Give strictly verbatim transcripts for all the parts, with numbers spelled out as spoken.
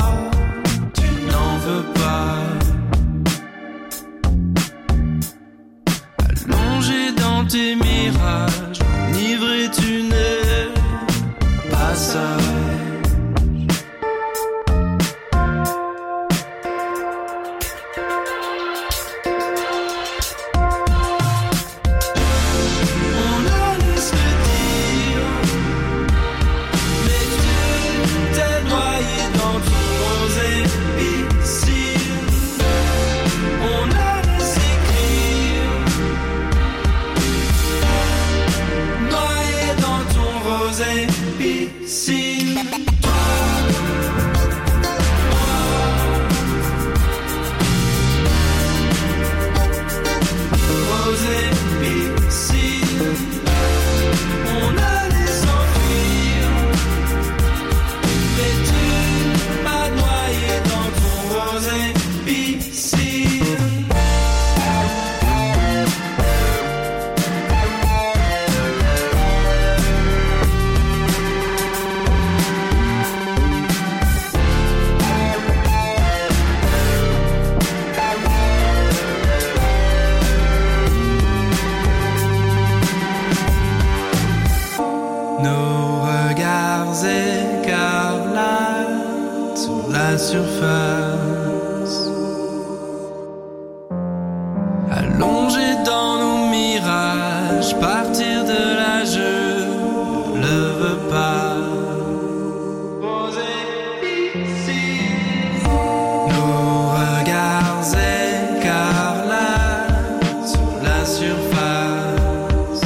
tu n'en veux pas. Allongé dans tes mirages, enivré tu n'es pas sage. Surface, allongé dans nos mirages, partir de là je le veux pas. Nos regards écarlates sur la surface,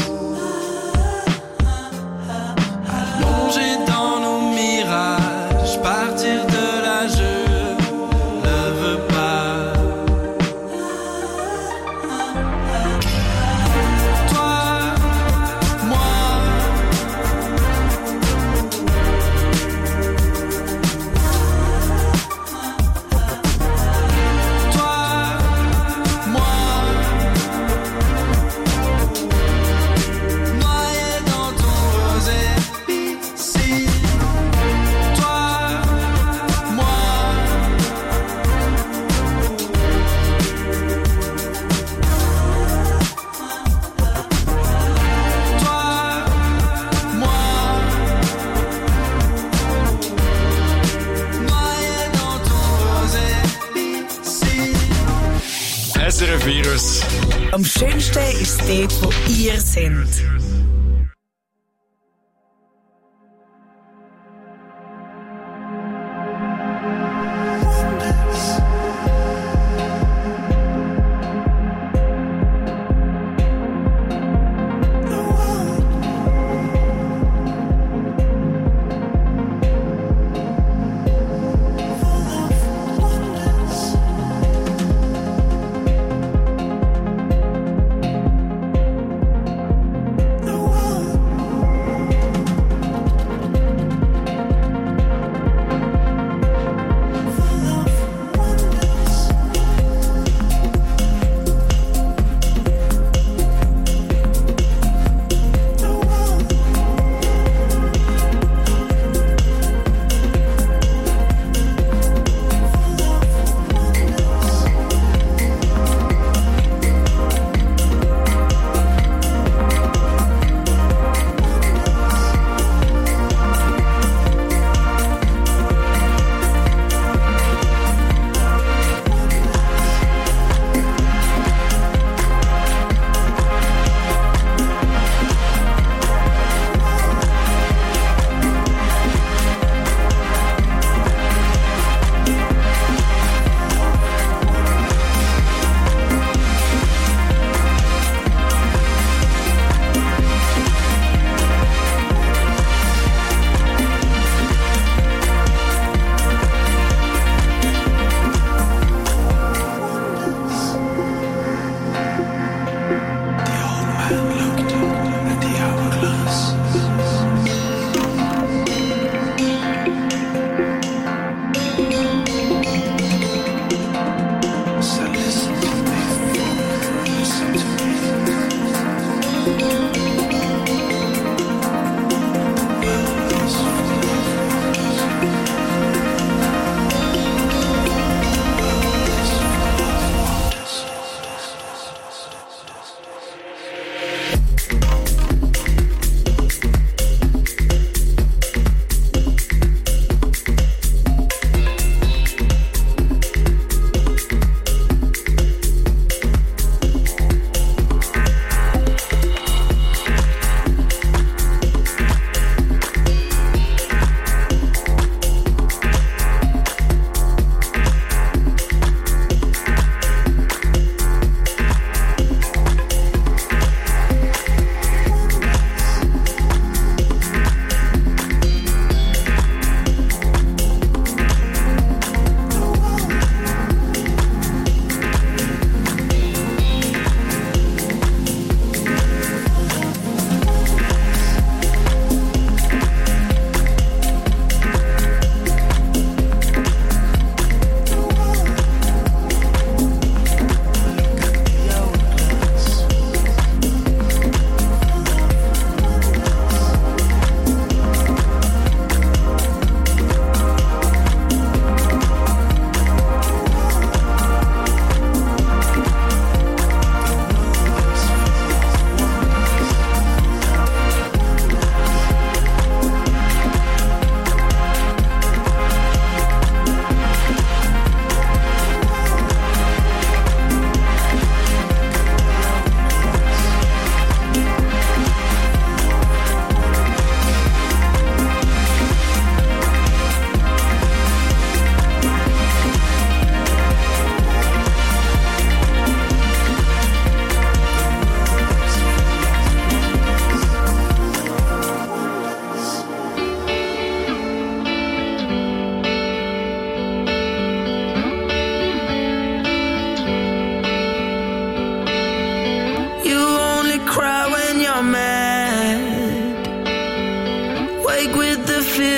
allongé dans nos mirages, partir de Virus. Am schönsten ist es dort, wo ihr seid.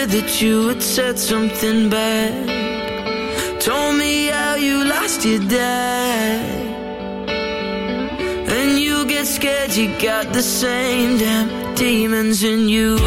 scared that you had said something bad. Told me how you lost your dad. And you get scared you got the same damn demons in you.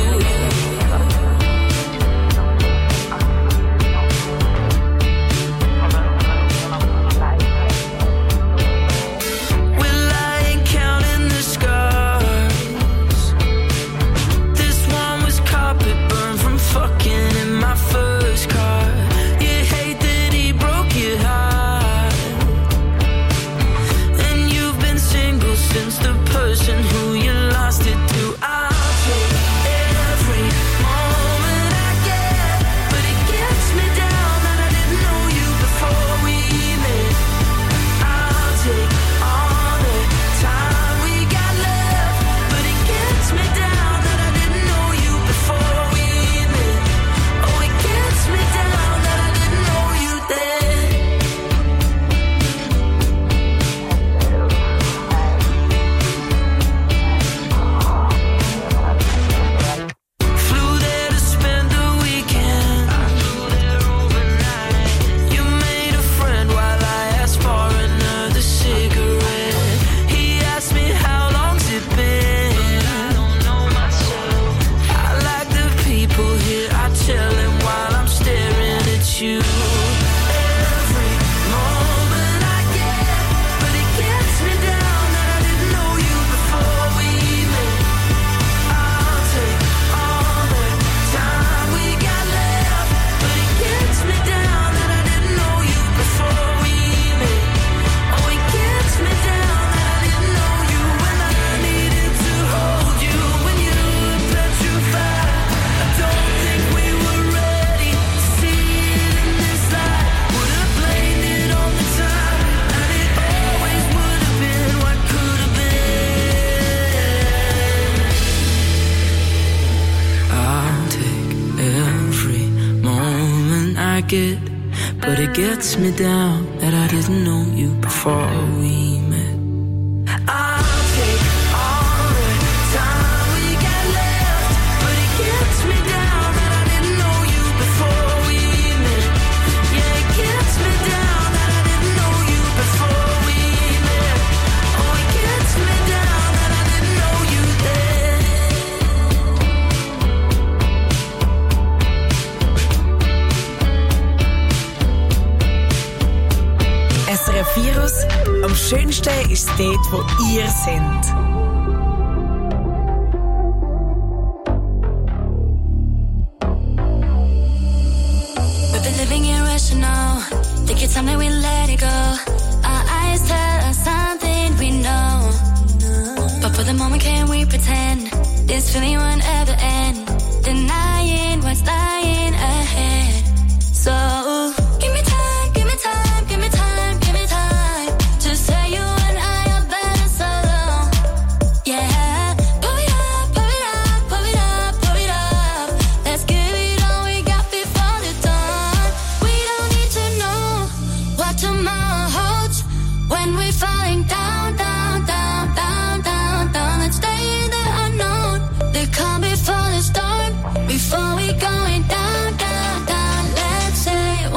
Gets me down that I didn't know you before we met. I'll take all the time we got left, but it gets me down that I didn't know you before we met. Yeah, it gets me down that I didn't know you before we met. Oh, it gets me down that I didn't know you S R F Virus. Am schönsten ist es dort, wo ihr seid. We've been living irrational. Think it's time that we let it go. Our eyes tell us something we know. But for the moment, can we pretend this feeling won't ever end? Denying what's lying ahead. So give me time, give me time, give me time, give me time to say you and I are better solo. Yeah, pull it up, pull it up, pull it up, pull it up. Let's give it all we got before the dawn. We don't need to know what tomorrow holds when we're falling down, down, down, down, down, down. Let's stay in the unknown. The calm before the storm, before we going down, down, down. Let's say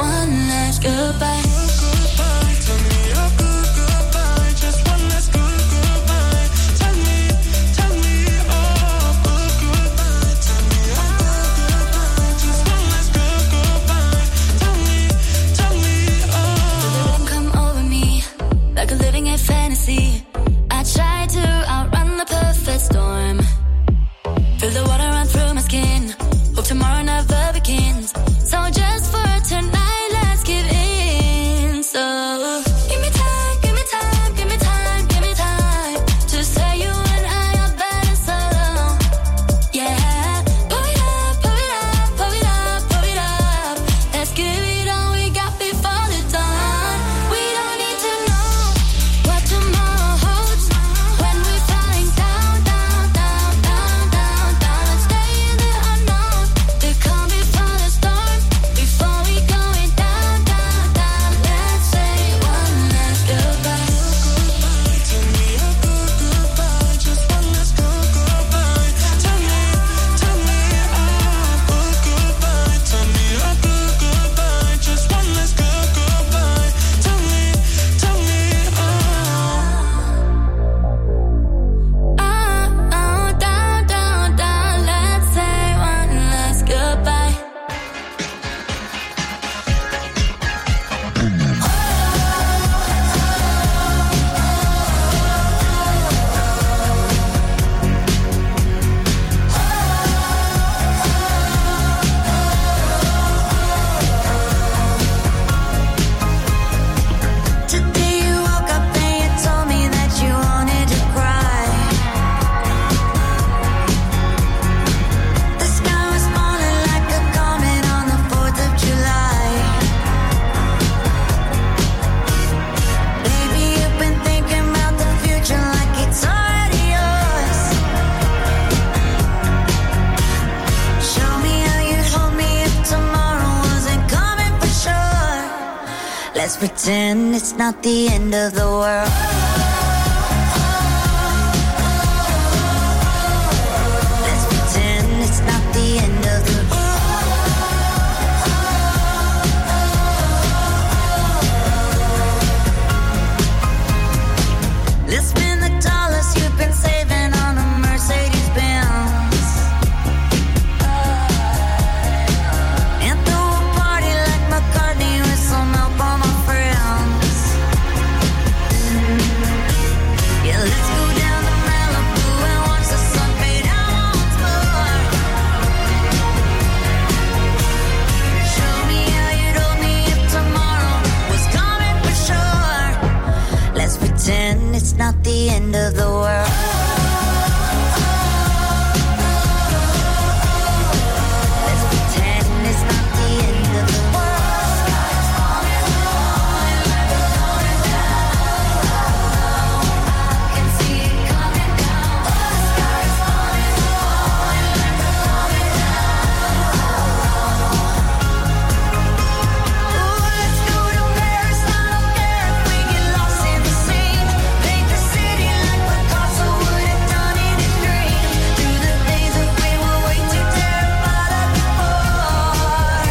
Let's pretend it's not the end of the world. Let's pretend it's not the end of the world. Let's spend the dollars you've been saving on a Mercedes Benz and throw a party like McCartney with some help on my friends. Yeah, let's go down to Malibu and watch the sun fade out once more. Show me how you'd hold me if tomorrow was coming for sure. Let's pretend it's not the end of the world. Let's pretend it's not the end of the world. I can see it coming down. The sky's falling, falling, coming down. Oh, let's go to Paris. I don't care if we get lost in the scene. Paint the city like Picasso would have done it in green. Through the days that we were way too terrified of before.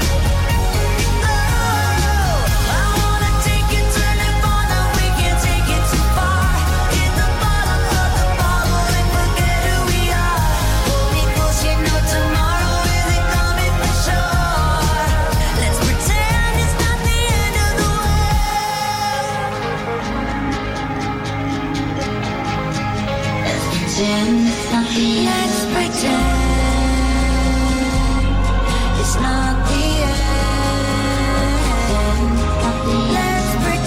Oh, I wanna take it, turn it on, now we can't take it too far. Hit the bottom of the bottle and forget who we are. Hold me close, you know tomorrow isn't coming for sure. Let's pretend it's not the end of the world. Let's pretend it's not the end. Let's pretend it's not the end. Let's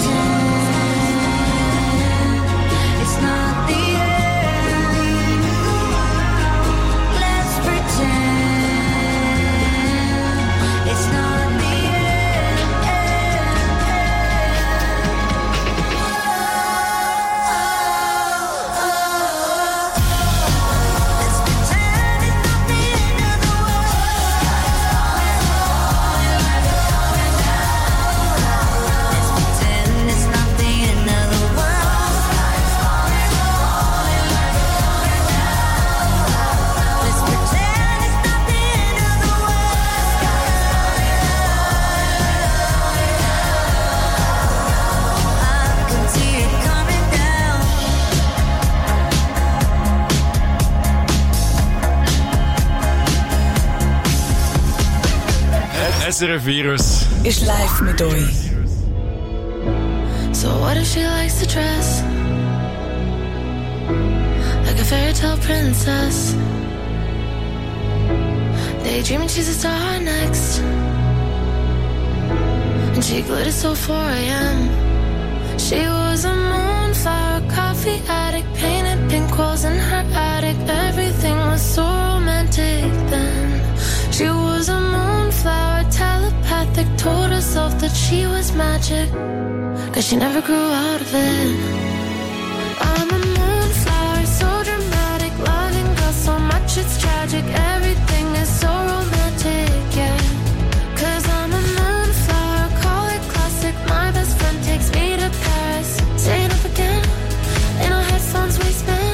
pretend it's not the end. Let's pretend it's not the Let's pretend it's not the end of the Let's pretend it's not the end of the world. Let's pretend it's not the end of the world. I can see it coming down. S R F Virus. Ist live mit euch. So what if she likes to dress like a fairy tale princess, daydreaming she's a star next, and she glittered so four a.m. She was a moonflower, coffee addict, painted pink walls in her attic. Everything was so romantic then. She was a moonflower, telepathic, told herself that she was magic, cause she never grew out of it. I'm a moonflower, so dramatic, loving girl so much it's tragic. Everything is so romantic, yeah. Cause I'm a moonflower, call it classic. My best friend takes me to Paris, staying up again, in our headphones we spin.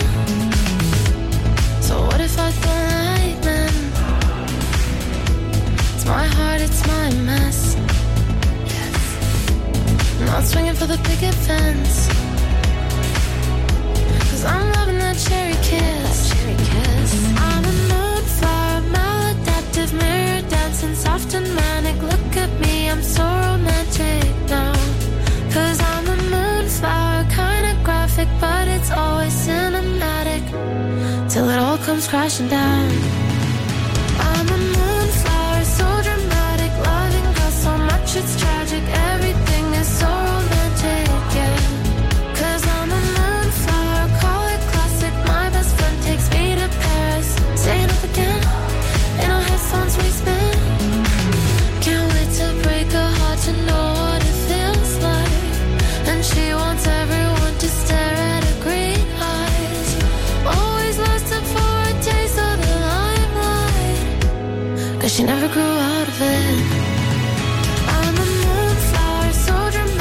So what if I don't like men? It's my heart, it's my mess. Not swinging for the picket fence, cause I'm loving that cherry kiss. Cherry kiss. I'm a moonflower, maladaptive, mirror dancing, soft and manic. Look at me, I'm so romantic now. Cause I'm a moonflower, kinda graphic, but it's always cinematic, till it all comes crashing down. I'm a moonflower, so dramatic, loving girl so much it's tragic. Everything is so romantic, yeah. Cause I'm a moonflower, call it classic. My best friend takes me to Paris, staying up again, in our headphones we spin. Can't wait to break her heart to know what it feels like. And she wants everyone to stare at her green eyes. Always lusting for a taste of the limelight, cause she never grew out of it. I'm a moonflower, so dramatic,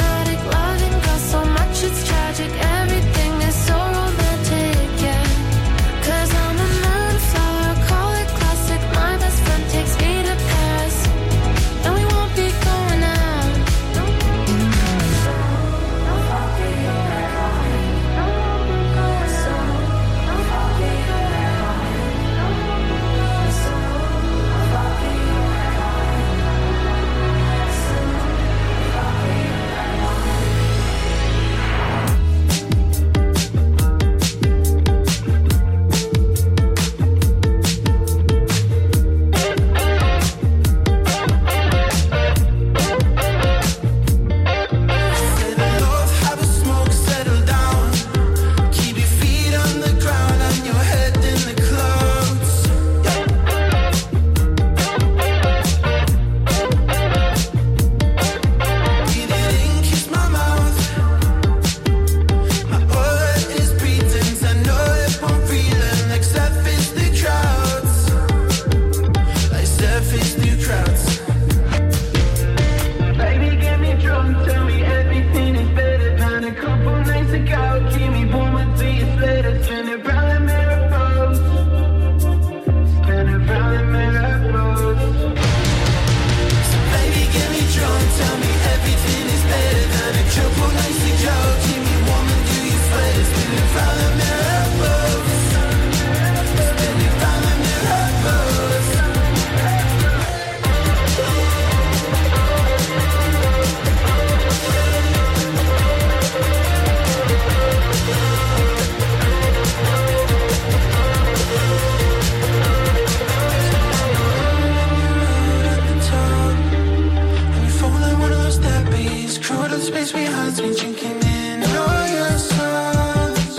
space we had been drinking in all your songs.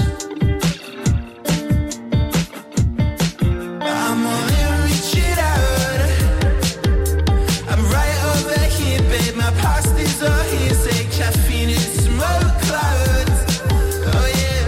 I'm only reach it out. I'm right over here, babe. My past is all hearsay. Caffeine and smoke clouds. Oh yeah.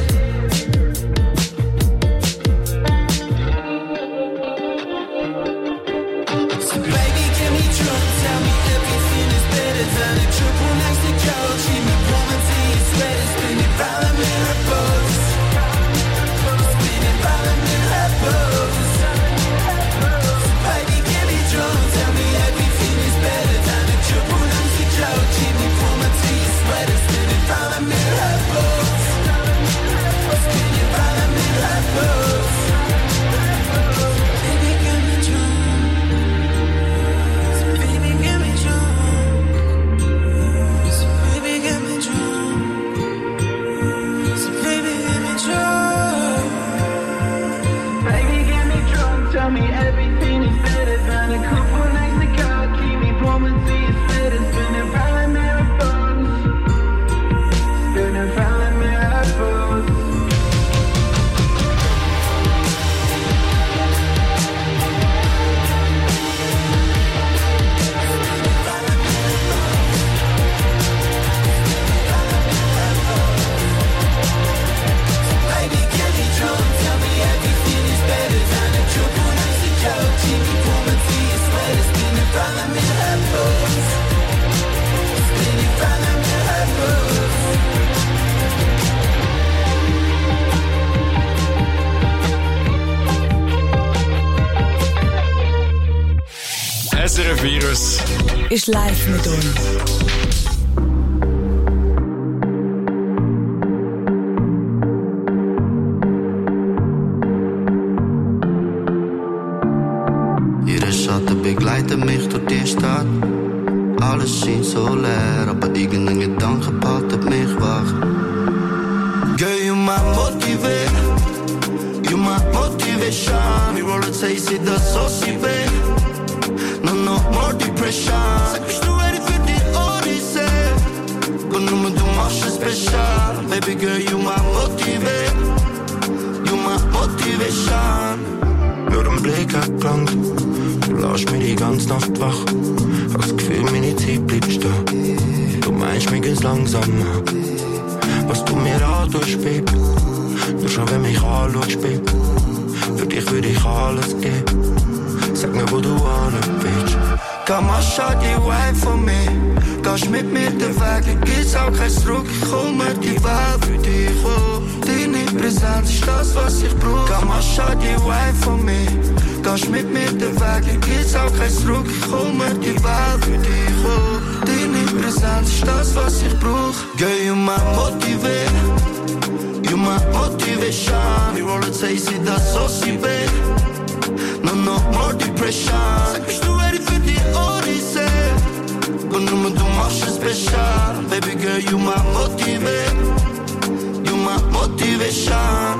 So baby, get me drunk. Tell me everything is better than a triple next to cold. Keep me warm until you sweat. Spinning round the mirror pose. Spinning round the mirror pose. So baby, get me drunk. Tell me everything is better than a triple next to cold. Keep me warm until you sweat. Spinning round the mirror pose. Spinning round the mirror pose. Baby, get me drunk. So baby, get me drunk. So baby, get me drunk. So baby, get me drunk. Baby, get me drunk. Tell me everything is better than a couple nights ago. Keep me warm until you sweat. Spinning round the mirror pose. Spinning round the mirror pose. Baby, get me drunk. Tell me everything is better than a triple nights ago. Keep me warm until you sweat. Spinning round the mirror pose. Spinning round the mirror pose. S R F Virus. Ist live mit uns. Ihre Schatten begleiten mich durch die Stadt. Alles schien so leer, aber irgendein Gedanke behaltet mich wach. Girl, you my motivate, you my motivation. Wir wollen say, sie das so sie weh. No, no more depression. Sag, bist du ready für die Odyssee? Und nur du machst es besser. Baby girl, you my motivate, you my motivation. Nur ein Blick hat gelangt, du lässt mich die ganze Nacht wach. Hab das Gefühl, meine Zeit bleibt stehen. Du meinst, mir geht's langsamer. Was du mir antust, Baby, nur schon wenn mich anschaust, Baby. Für dich würde ich alles geben. Sag mir, wo du an bist. Komm mal, schau die Wife von mir. Gehst mit mir den Weg, dann gibt's auch kein Zurück. Ich hol mir die Welt für dich, oh. Deine Präsenz ist das, was ich brauch. Komm mal, schau die Wife von mir. Gehst mit mir den Weg, dann gibt's auch kein Zurück. Ich hol mir die Welt für dich, oh. Deine Präsenz ist das, was ich brauch. Girl, you my motivate, you my motivation. Wir wollen say, sie das so sie weh. No, no more depression. Sag, bist du ready für die Odyssee? Und nur du machst es besser. Baby girl, you my motivate, you my motivation.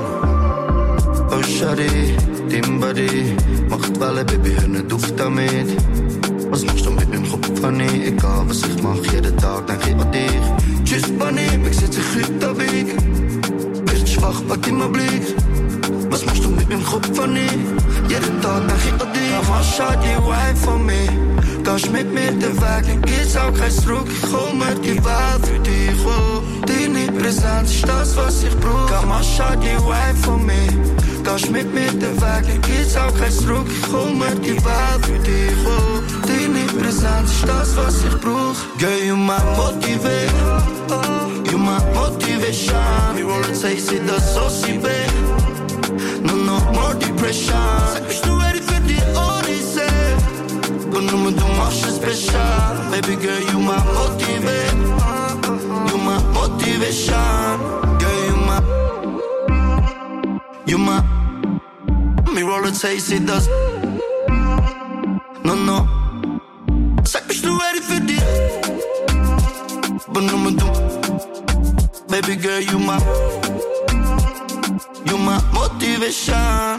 Oh shawty, dein Body macht Welle, Baby, hör nicht auf damit. Was machst du mit meinem Kopf, Honey? Egal was ich mach, jeden Tag denk ich an dich. Tschüss, Bunny, mich sitze ich heute am Weg. Bist schwach, pack immer Blick. Was machst du mit meinem Kopf, Honey? Jeden Tag denk ich an dich. Komm, schau die Wife von mir. Gehst mit mir den Weg, dann gibt's auch kein Zurück. Ich hol mir die Welt für dich, oh. Deine Präsenz ist das, was ich brauch. Komm, schau die Wife von mir. Gehst mit mir den Weg, dann gibt's auch kein Zurück. Ich hol mir die Welt für dich, oh. Deine Präsenz ist das, was ich brauch. Girl, you my motivate, you my motivation. Wir wollen say, sie das so sie weh. No, no more depression. Sag, bist du ready für die Odyssee? Und nur du machst es besser. Baby girl, you my motivate, you my motivation. Girl, you my, you my. Wir wollen say, sie das. No, no. Sag, bist du ready für die? Und nur du. Baby girl, you my, you my motivation.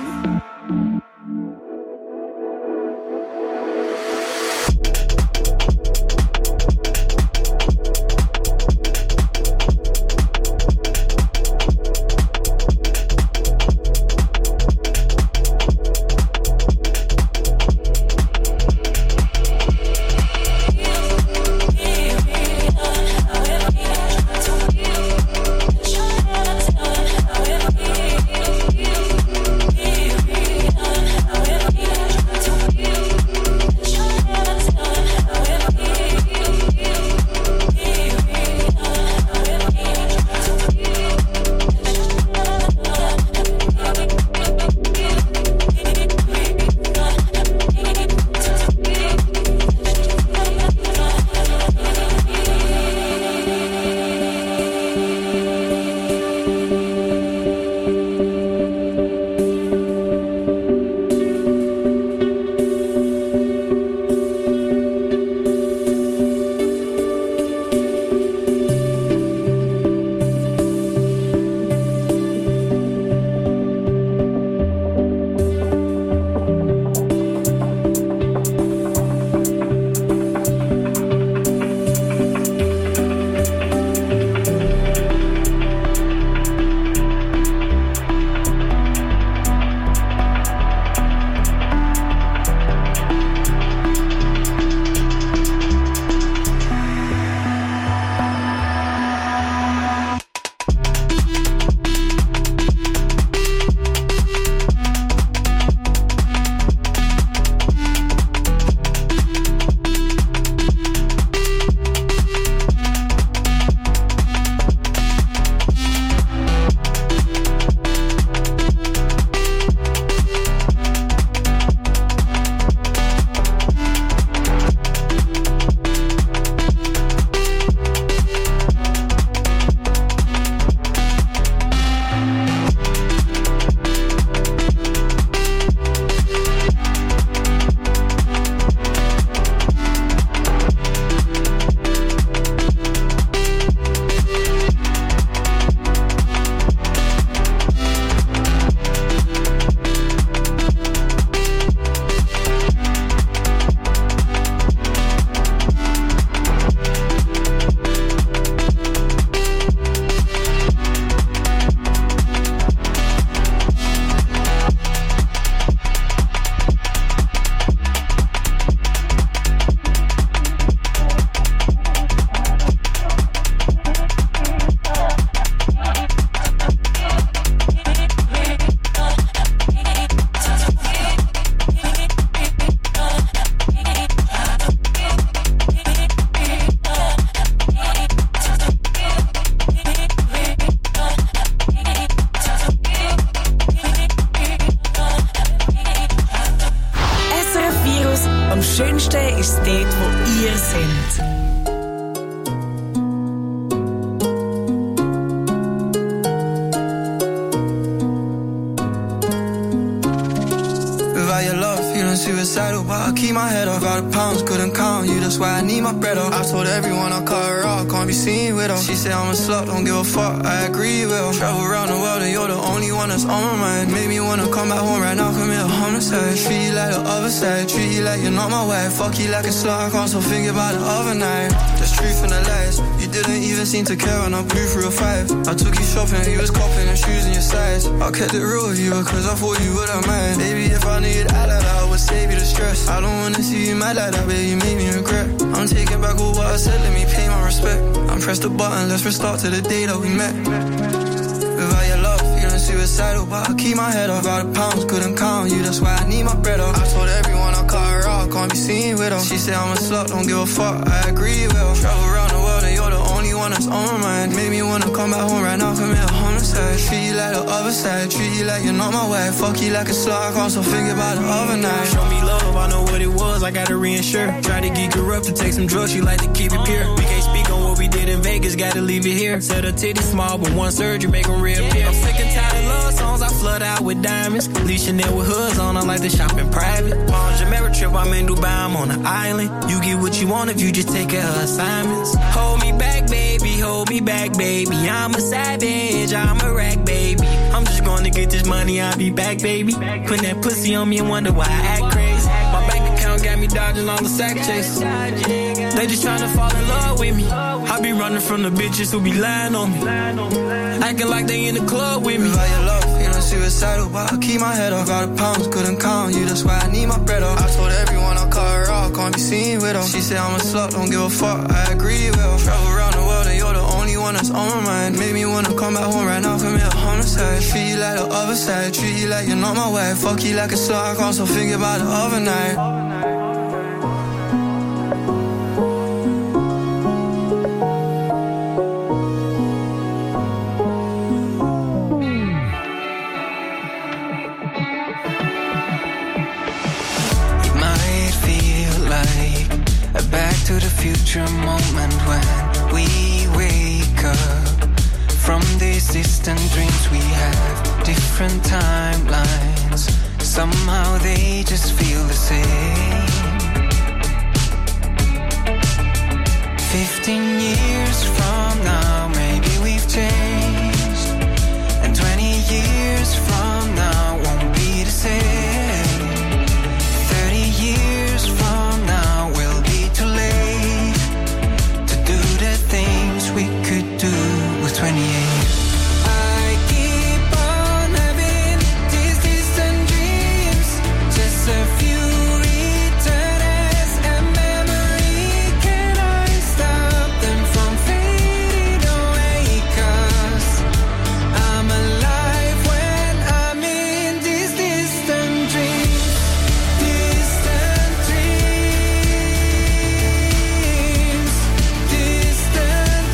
suicidal, but I keep my head up. All the pounds couldn't count you, that's why I need my bread up. I told everyone I cut her off, can't be seen with her. She said I'm a slut, don't give a fuck, I agree with her. Travel around the world and you're the only one that's on my mind. Made me wanna come back home right now, commit a homicide. Treat you like the other side, treat you like you're not my wife. Fuck you like a slut, I can't stop thinking about the other night. There's truth in the lies, you didn't even seem to care when I blew through a five. I took you shopping, you was copping and shoes in your size. I kept it real with you because I thought you wouldn't mind. Baby, if I knew you'd act like that, I would save you the stress. I don't wanna see you mad like that, baby, you made me regret. I'm taking back all what I said, let me pay my respect. I'm press the button, let's restart to the day that we met. Without your love, feeling suicidal, but I keep my head up. All the pounds couldn't count you, that's why I need my bread up. I told everyone I cut her off, can't be seen with her. She said I'm a slut, don't give a fuck, I agree with her. Travel around the world and you're the only one that's on my mind. Made me wanna come back home right now, commit a homicide. Treat you like the other side, treat you like you're not my wife. Fuck you like a slut, I can't stop thinking about the other night. Show me love, I know what it was, I gotta reinsure. Try to geek her up to take some drugs, she like to keep it pure. We can't speak on what we did in Vegas, gotta leave it here. Said her titties small, but one surgery make them reappear. I'm sick and tired of love songs, I flood out with diamonds. Lee Chanel with hoods on, I like to shop in private. On Jamaica trip, I'm in Dubai, I'm on an island. You get what you want if you just take care of assignments. Hold me back, baby, hold me back, baby. I'm a savage, I'm a rack, baby. I'm just gonna get this money, I'll be back, baby. Put that pussy on me and wonder why I act crazy. My bank account got me dodging all the sack chases. They just tryna fall in love with me. I be running from the bitches who be lying on me, acting like they in the club with me. Without your love, feeling suicidal, but I keep my head up. All the pounds couldn't count you, that's why I need my bread up. I told everyone I cut her off, can't be seen with her. She said I'm a slut, don't give a fuck, I agree with her. Travel around the world and you're the only one that's on my mind. Made me wanna come back home right now, commit a homicide. Treat you like the other side, treat you like you're not my wife. Fuck you like a slut, I can't stop thinking about the other night. To the future moment when we wake up from these distant dreams. We have different timelines, somehow they just feel the same. Fifteen years from now, maybe we've changed, and twenty years from now won't be the same. Thirty years from now we'll be too late to do the things we could do with twenty-eight. I keep on having these distant dreams, just a few return as a memory. Can I stop them from fading away? 'Cause I'm alive when I'm in these distant dreams. Distant dreams, distant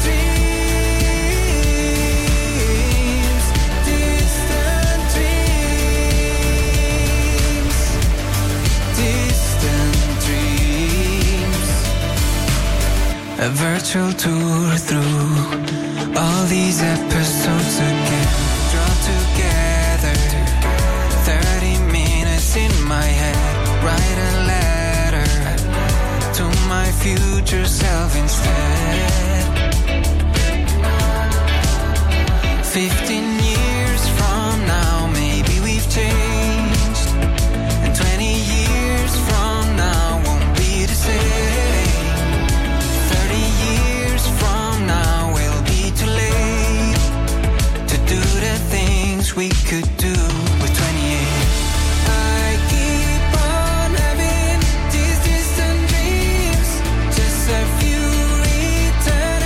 dreams, distant dreams, distant dreams. A virtual tour through all these episodes again, drawn together. Thirty minutes in my head, write a letter to my future self instead. Fifteen years from now, maybe we've changed, and twenty years from now won't be the same. Thirty years from now we'll be too late to do the things we could do with twenty-eight. I keep on having these distant dreams, just a few return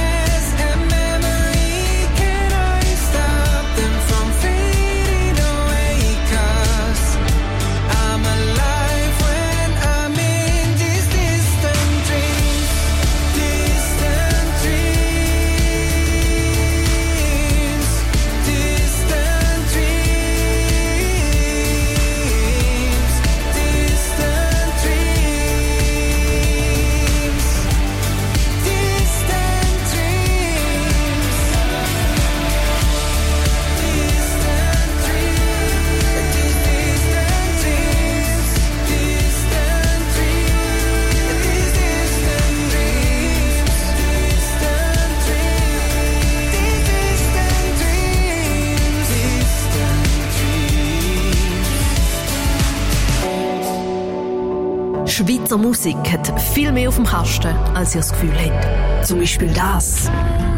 Schweizer Musik hat viel mehr auf dem Kasten, als ihr das Gefühl habt. Zum Beispiel das.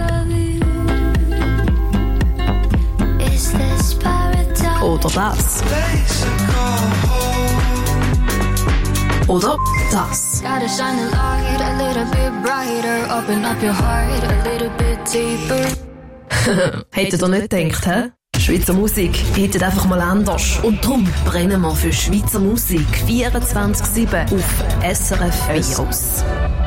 Oder das. Oder das. Hättet ihr nicht gedacht, hä? Schweizer Musik hittet einfach mal anders. Und darum brennen wir für Schweizer Musik vierundzwanzig sieben auf S R F Virus.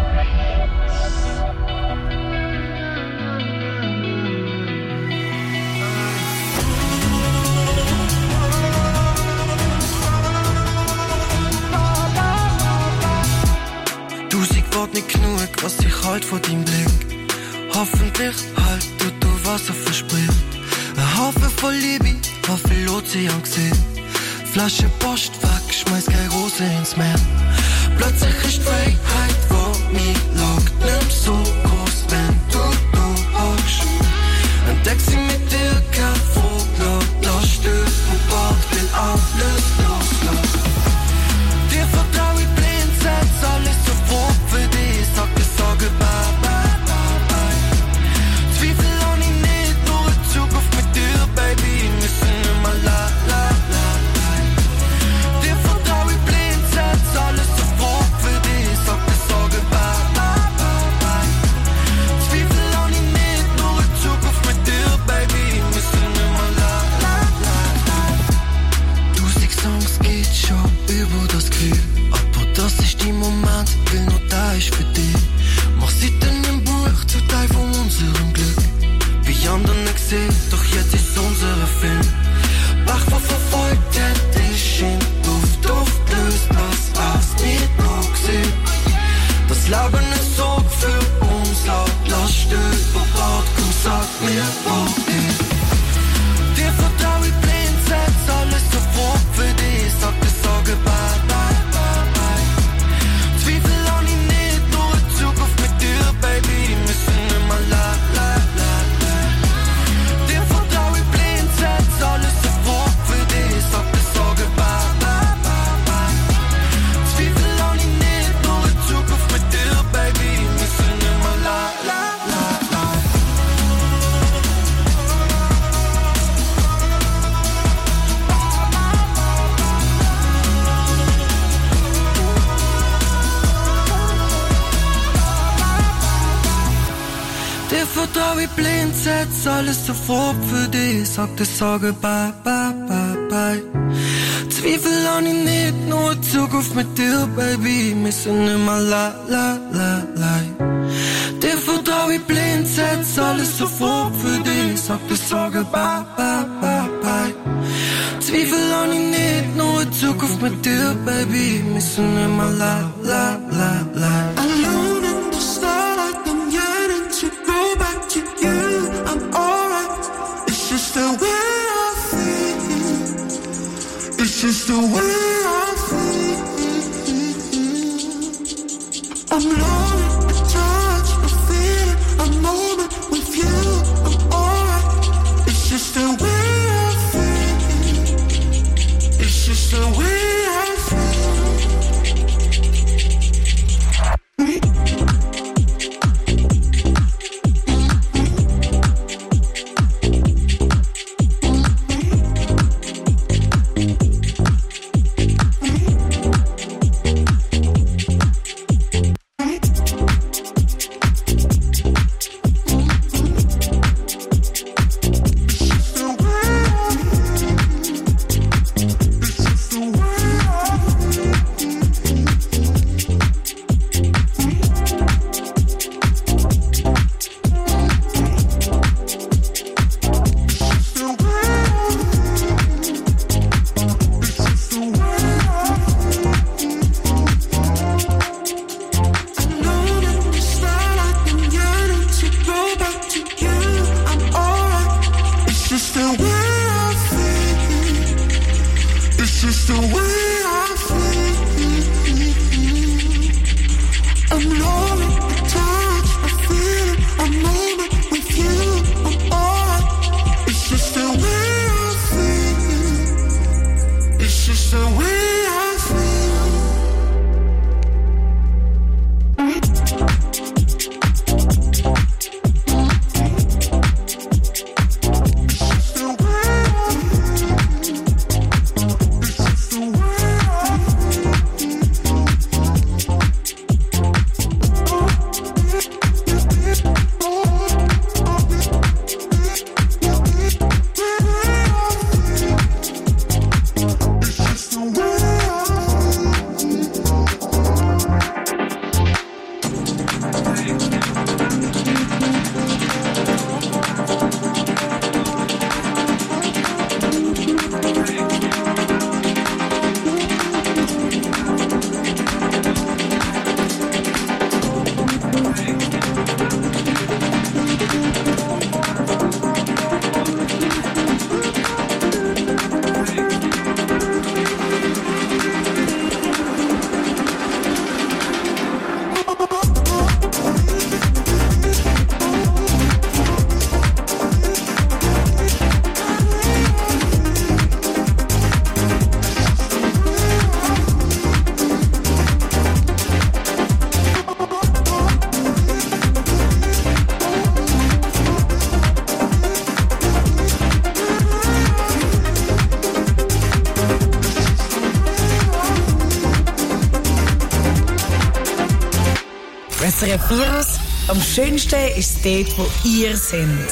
Tausend Worte nicht genug, was ich halt von deinem Blick. Hoffentlich halt du, du was er verspricht. Ein Haufen voll Liebe, Haufen Ozean gesehen. Flasche Post weg, schmeiß keine Rose ins Meer. Plötzlich ist die Freiheit, wo mich lockt, nimm so groß, wenn du, du hockst. Entdeck sie mit dir, kein Vogel, lass dich über Bord, will alles loslassen. Dir vertrau ich blind, setz alles sofort für dich, sag dir Sorge, bye, bye, bye, bye. Zweifel an ich nicht, nur in Zukunft mit dir, Baby, müssen immer la, la, la, la. Dir vertrau ich blind, setz alles sofort für dich, sag dir Sorge, bye, bye, bye, bye. Zweifel an ich nicht, nur in Zukunft mit dir, Baby, müssen immer la, la, la, la. Tausend Songs geht schon über das Gefühl, aber das ist die Moment, will nur da ist für dich. Mach Seiten im Buch zu Teil von unserem Glück. Wie anderen nicht gesehen, doch jetzt ist unser Film. Bach, wo verfolgt hätte ich in Duft, Duft löst das was nicht noch gesehen. Das Leben ist so für uns laut, lass dich über Bord, komm sag mir, wo ich. Dir vertrau ich blind, setz alles sofort für dich, sag dir Sorge, bye, bye, bye, bye. Zweifel an ich nicht, nur in Zukunft mit dir, Baby, müssen immer la, la, la, la. Dir vertrau ich blind, setz alles sofort für dich, sag dir Sorge, bye, bye, bye, bye. Zweifel an ich nicht, nur in Zukunft mit dir, Baby, müssen immer la, la, la, la. Dir vertrau ich blind, setz alles sofort für dich, sag dir Sorge, bye, bye, bye, bye. Zweifel an ich nicht, nur in Zukunft mit dir, Baby, müssen immer la, la, la, la. Dir vertrau ich blind, setz alles sofort für dich, sag dir Sorge, bye, bye, bye, bye. Zweifel an ich nicht, nur in Zukunft mit dir, Baby, müssen immer la, la, la, la. Alone in the starlight, I'm yearning to go back to you. I'm alright, it's just the way I feel. It's just the way I feel. I'm lonely, the touch, the feeling, a moment with you. I'm alright, it's just the way I feel. It's just the way I feel. R F Virus. Am schönsten ist es dort, wo ihr seid.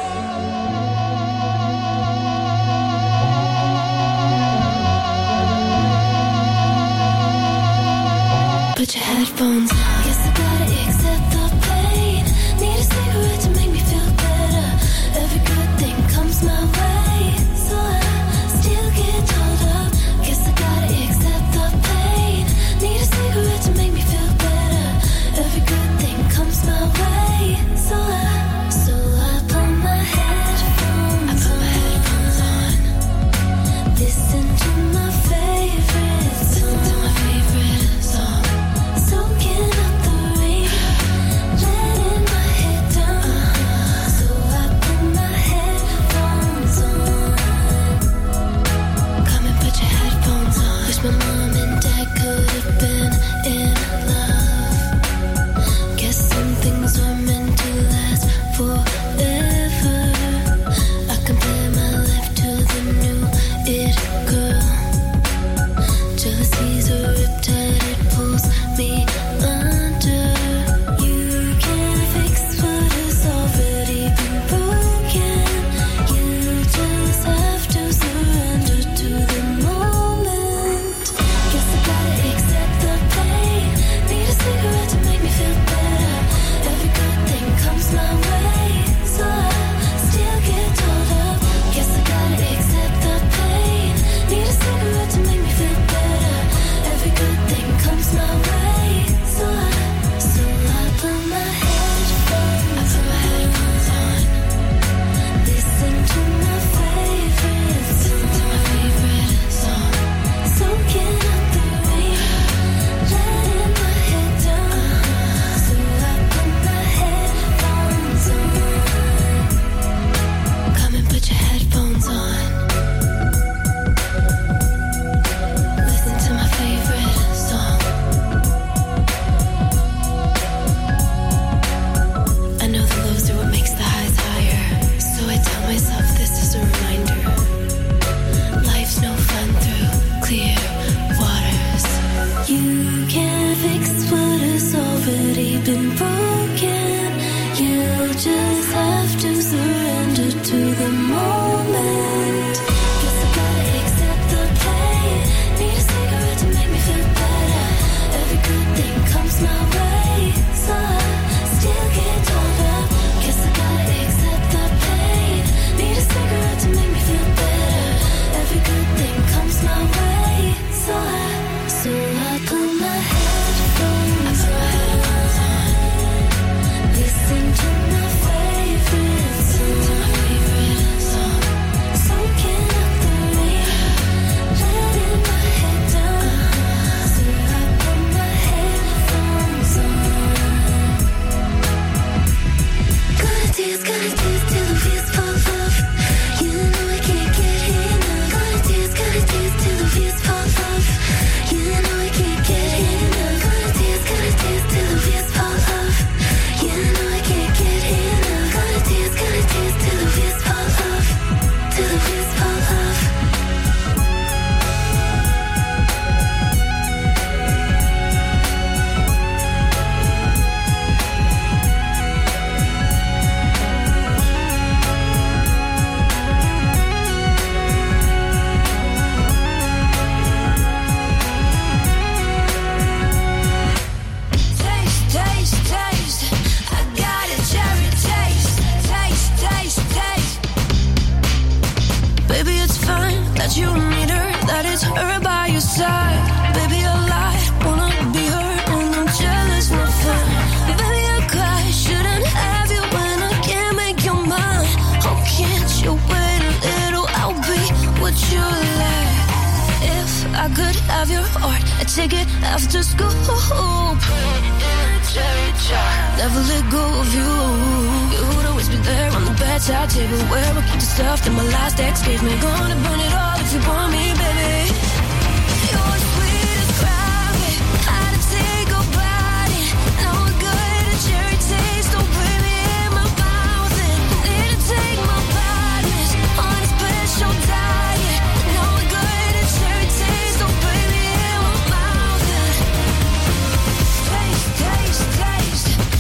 Put your headphones on. Guess I gotta accept the pain. Need a cigarette to make me feel better. Every good thing comes my way, so I still get told up. Guess I gotta accept the pain. Need a cigarette to make me feel better. Every good thing comes my way, so I, so I put my headphones I put my headphones on. Listen to my favorite song. Listen to my favorite song. Soaking up the rain, letting my head down. So I put my headphones on. Come and put your headphones on. Wish my mom and dad could have been in love. Guess some things were meant to last forever. I compare my life to the new it girl. Jealousy's a riptide, it pulls me under. You can't fix what has already been broken. You just have to surrender to the moment. Guess I gotta accept the pain. Need a cigarette to make me feel better. Every good thing comes my way, so I still get told up. Guess I gotta accept the pain. Need a cigarette to make me feel better. Every good thing comes my way, so I, so I put my headphones I put my headphones on. Listen to my favorite song. Listen to my favorite song. Soaking up the rain, letting my head down. So I put my headphones on. Come and put your headphones on. Listen to my favorite song. I know the lows are what makes the highs higher, so I tell myself this is a reminder. Life's no fun through clear waters. You can't fix what has already been broken. You just have to surrender to the moment. Guess I gotta accept the pain. Need a cigarette to make me feel better. Every good thing comes my way, so I still get told up. Guess I gotta accept the pain. Need a cigarette to make me feel better. Every good thing comes my way, so I, so I put my headphones I put my headphones on. Listen to my favorite song. Listen to my favorite song. Soaking up the rain, letting my head down. So I put my headphones on. Gonna dance, gonna dance till the wheels fall off. You know I can't get enough. Gonna dance, gonna dance till the wheels fall off. You know I can't get enough. Gonna dance, gonna dance till the wheels fall off. You know I can't get enough. Gonna dance, gonna dance till the wheels fall off. Till the wheels fall off. Taste, taste, taste. I got a cherry taste. Taste, taste, taste. Baby, it's fine that you need her, that it's her by your side. Baby, I lie, wanna be her, and I'm jealous, not fun. Baby, I cry, shouldn't have you when I can't make your mind. Oh, can't you wait a little? I'll be what you like. If I could have your heart, I'd take it after school. Put it in a cherry jar, never let go of you. You would always be there on the bedside table where I keep the stuff that my last ex gave me. Gonna burn it all if you want me, baby. You're sweet as gravity. How to take a bite. No good, a cherry taste. Don't bring me in my mouth. And need to take my badness on a special diet. No good, a cherry taste. Don't bring me in my mouth. And taste, taste, taste.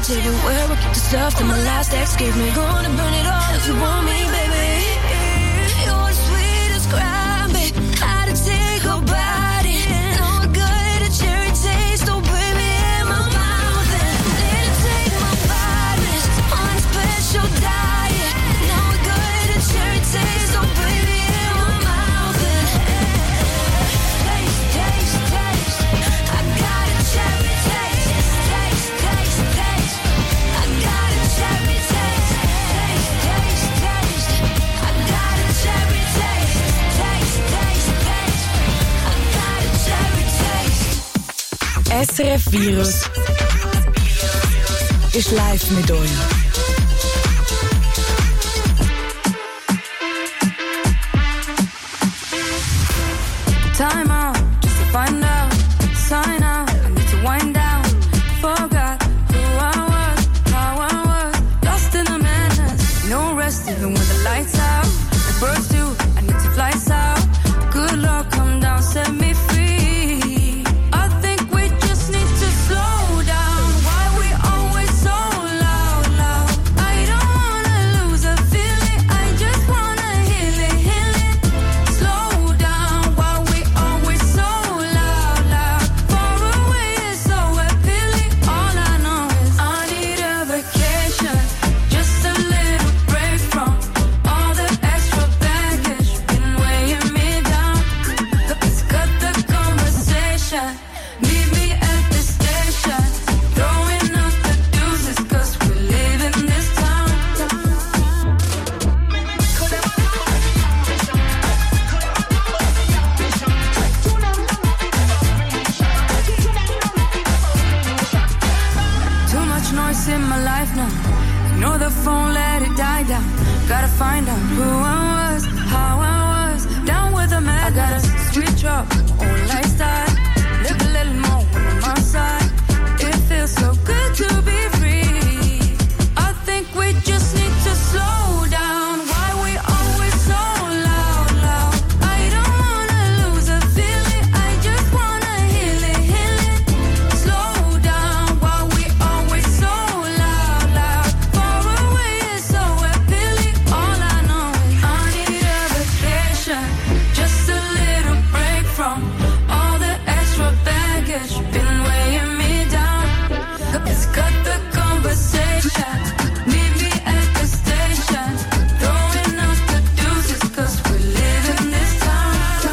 take it where we keep the stuff that my last ex gave me. Gonna burn it all if you want me, baby. You're the sweetest crime, babe. How to take a body. Now we're good at cherry taste. Oh, baby, in my mouth. And let it take my badness on a special diet. Now we're good at cherry taste. Oh, baby, in my mouth. And taste, taste, taste. I got a cherry taste. Taste, taste, taste. I got a cherry taste. Taste, taste, taste. I got a cherry taste. Taste, taste, taste. I got a cherry taste. S R F Virus ist live mit euch. Time out, just to find out. Sign out, I need to wind down. Forgot who I was, how I was. Lost in the madness, no rest even when the lights out. The birds do, I need to fly south. Good luck, come down, set me free. I think we just need to slow down. Why we always so loud, loud? I don't wanna lose a feeling, I just wanna heal it, heal it. Slow down, why we always so loud, loud? Far away is so appealing. All I know is I need a vacation, just a little break from all the extra baggage been weighing me down. Let's cut the conversation, meet me at the station, throwing up the deuces 'cause we're leaving this town. Too much noise in my life now. Ignore the phone, let it die down. Gotta find out who I was, how I was. Down with the man. I gotta switch up, own lifestyle. Live a little more when I'm outside. It feels so good to be free. I think we just need to slow down. Why we always so loud, loud? I don't wanna lose a feeling, I just wanna heal it, heal it. Slow down, why we always so loud, loud? Far away is so appealing. All I know is I need a vacation, just a little break from all the extra baggage been weighing me down. Let's cut the conversation, meet me at the station, throwing up the deuces 'cause we're leaving this town.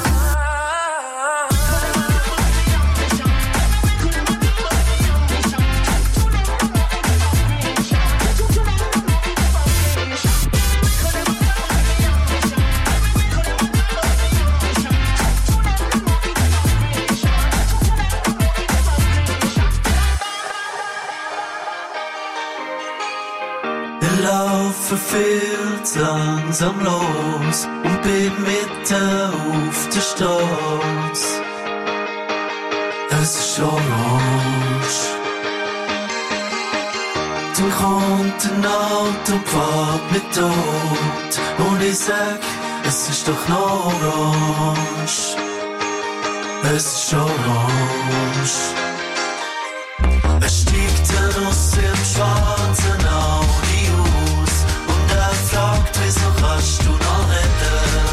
Der Lauf verfehlt langsam los und bin mitten auf der Straße. Es ist orange. Dann kommt ein Auto und fährt mit tot. Und ich sag, es ist doch noch orange. Es ist orange. Es steigt ein aus dem schwarzen Audi aus und er fragt, wieso kannst du noch reden?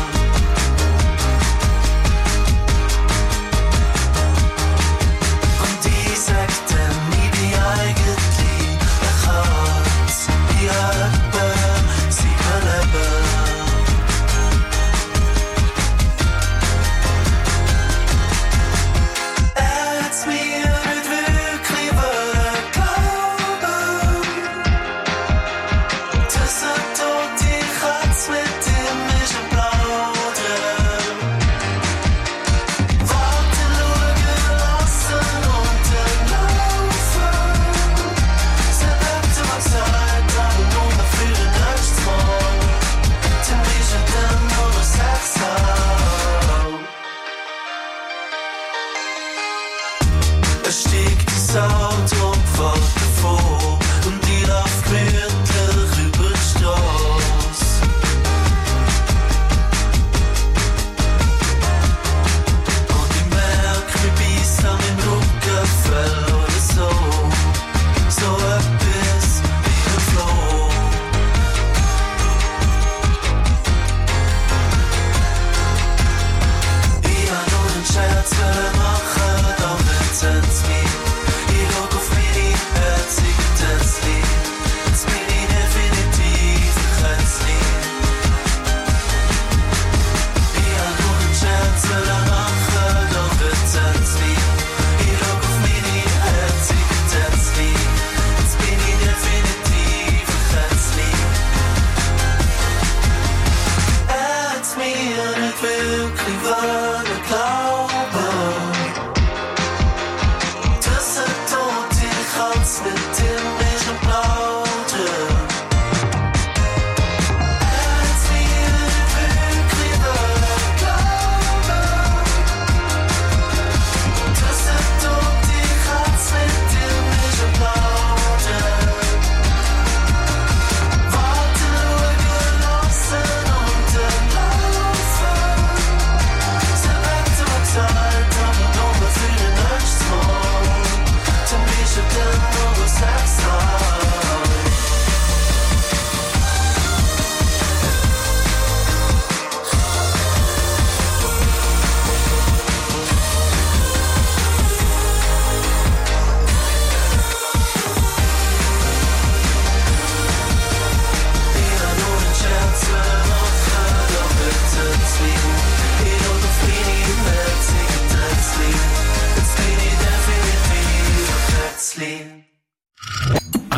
Und ich sag dann, ich bin eigentlich eine Katze, die etwa sieben Leben. Er hat's mir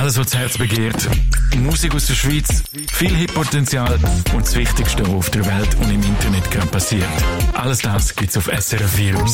Alles, was das Herz begehrt. Musik aus der Schweiz, viel Hit-Potenzial und das Wichtigste, was auf der Welt und im Internet gerade passiert. Alles das gibt's auf S R F Virus.